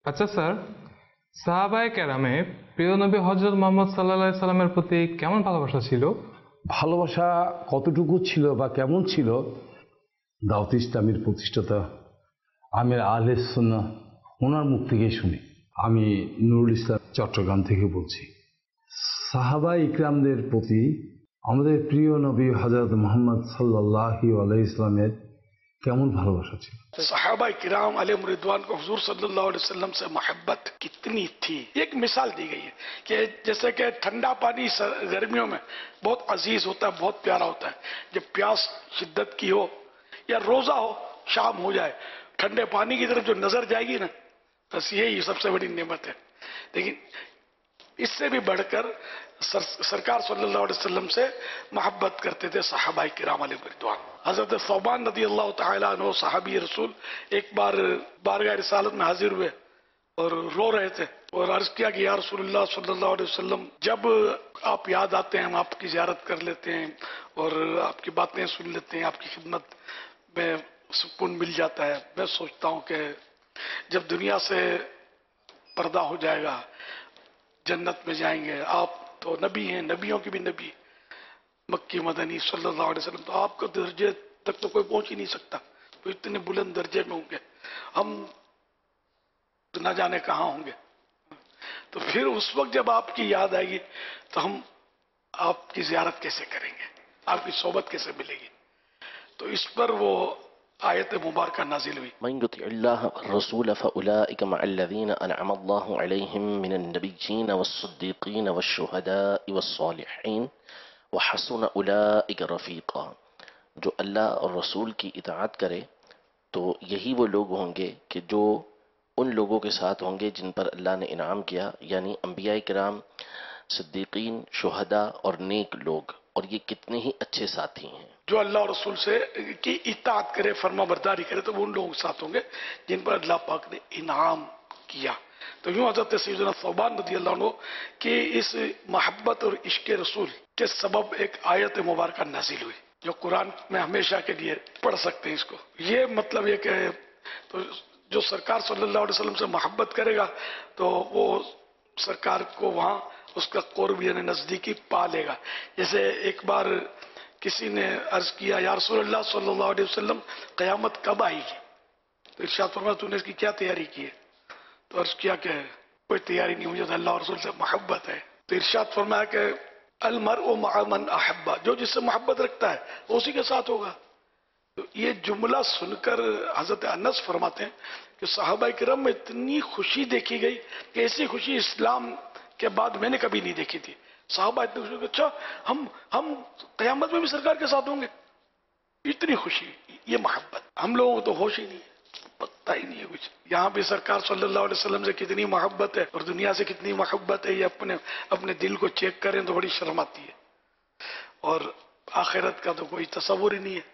আচ্ছা স্যার, সাহাবায়ে কেরামে প্রিয় নবী হযরত মুহাম্মদ সাল্লাল্লাহু আলাইহি সাল্লামের প্রতি কেমন ভালোবাসা ছিল? ভালোবাসা কতটুকু ছিল বা কেমন ছিল, দাওয়াত ইসলামের প্রতিষ্ঠাতা আমির আহলে সুন্নাহ ওনার মুখ থেকেই শুনি। আমি নুরুল ইসলাম চট্টগ্রাম থেকে বলছি। সাহাবা ইকরামদের প্রতি আমাদের প্রিয় নবী হযরত মুহাম্মদ সাল্লাল্লাহু আলাইহি ইসলামের কেমন ভালোবাসা ছিল। सहाबा किराम अलैहिम रिदवान को हुजूर सल्लल्लाहु अलैहि वसल्लम से मोहब्बत कितनी थी। एक मिसाल दी गई है कि जैसे कि ठंडा पानी गर्मियों में बहुत अजीज होता है, बहुत प्यारा होता है। जब प्यास शिद्दत की हो या रोजा हो, शाम हो जाए, ठंडे पानी की तरफ जो नजर जाएगी ना, बस यही सबसे बड़ी नेमत है। लेकिन इससे भी बढ़कर सरकार सल्लल्लाहु अलैहि वसल्लम से मोहब्बत करते थे सहाबा किराम अलैहिम रिदवान। हजरत सौबान रदी अल्लाह तआला अन्हु सहाबी रसूल एक बार बारगाह रिसालत में हाजिर हुए और रो रहे थे और अर्ज किया कि या रसूलुल्लाह सल्लल्लाहु अलैहि वसल्लम, जब आप याद आते हैं हम आपकी ज़ियारत कर लेते हैं और आपकी बातें सुन लेते हैं, आपकी खिदमत में सुकून मिल जाता है। मैं सोचता हूँ कि जब दुनिया से पर्दा हो जाएगा, जन्नत में जाएंगे, आप तो नबी हैं, नबियों की भी नबी, मक्की मदनी सल्लल्लाहु अलैहि वसल्लम, तो आपके दर्जे तक तो कोई पहुंच ही नहीं सकता, तो इतने बुलंद दर्जे में होंगे, हम तो न जाने कहाँ होंगे। तो फिर उस वक्त जब आपकी याद आएगी तो हम आपकी ज़ियारत कैसे करेंगे, आपकी सोबत कैसे मिलेगी। तो इस पर वो आयत मुबारक नाजिल हुई, मन युतिइल्लाह वस्सरसूल फउलाइक मअल्लज़ीन अनअम अल्लाहु अलैहिम मिनन नबिय्यीन वस्सिद्दीक़ीन वश्शुहदाኢ वस्सालिहीन वहसुन उलाइक रफ़ीक़ा। जो अल्लाह और रसूल की इताअत करे तो यही वो लोग होंगे कि जो उन लोगों के साथ होंगे जिन पर अल्लाह ने इनाम किया, यानी अंबिया किराम, सिद्दीकीन, शुहदा और नेक लोग, और ये कितने ही अच्छे साथी हैं। जो अल्लाह और रसूल से की इताअत करे, फर्मा बरदारी करे, तो वो उन लोगों के साथ होंगे जिन पर अल्लाह पाक ने इनाम किया। तो यूं हज़रत सैयदना सौबान रज़ी अल्लाह अन्हु की इस मोहब्बत और इश्क रसूल के सबब एक आयत मुबारक नाजिल हुई, जो कुरान में हमेशा के लिए पढ़ सकते हैं इसको। ये मतलब ये कि तो जो सरकार सल्लल्लाहु अलैहि वसल्लम से मोहब्बत करेगा तो वो सरकार को वहाँ उसका क़ुर्ब यानी नज़दीकी पा लेगा। जैसे एक बार किसी ने अर्ज किया, या रसूलल्लाह सल्लल्लाहु अलैहि वसल्लम, क़यामत कब आएगी? तो इरशाद फरमाया, तूने इसकी क्या तैयारी की है? तो अर्ज किया कि कोई तैयारी नहीं, मुझे तो अल्लाह और रसूल से मोहब्बत है। तो इरशाद फरमाया कि अल मरउ मअ मन अहब्बा, जो जिससे मोहब्बत रखता है वो उसी के साथ होगा। तो ये जुमला सुनकर हजरत अनस फरमाते हैं कि सहाबा किराम में इतनी खुशी देखी गई कि ऐसी खुशी इस्लाम के बाद मैंने कभी नहीं देखी थी। साहबा इतनी खुशी, अच्छा हम क़यामत में भी सरकार के साथ होंगे, इतनी खुशी, ये मोहब्बत। हम लोगों को तो होश ही नहीं है, पता ही नहीं है कुछ। यहाँ भी सरकार सल्लल्लाहु अलैहि वसल्लम से कितनी मोहब्बत है और दुनिया से कितनी मोहब्बत है, ये अपने दिल को चेक करें तो बड़ी शर्म आती है। और आखिरत का तो कोई तसव्वुर ही नहीं है।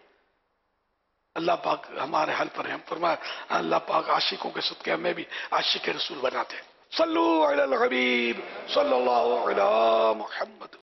अल्लाह पाक हमारे हल पर हम फरमाए, अल्लाह पाक आशिकों के सदक़े हमें भी आशिक रसूल बनाते। सल्लु अलल हबीब सल्लल्लाहु अलैहि मुहम्मद।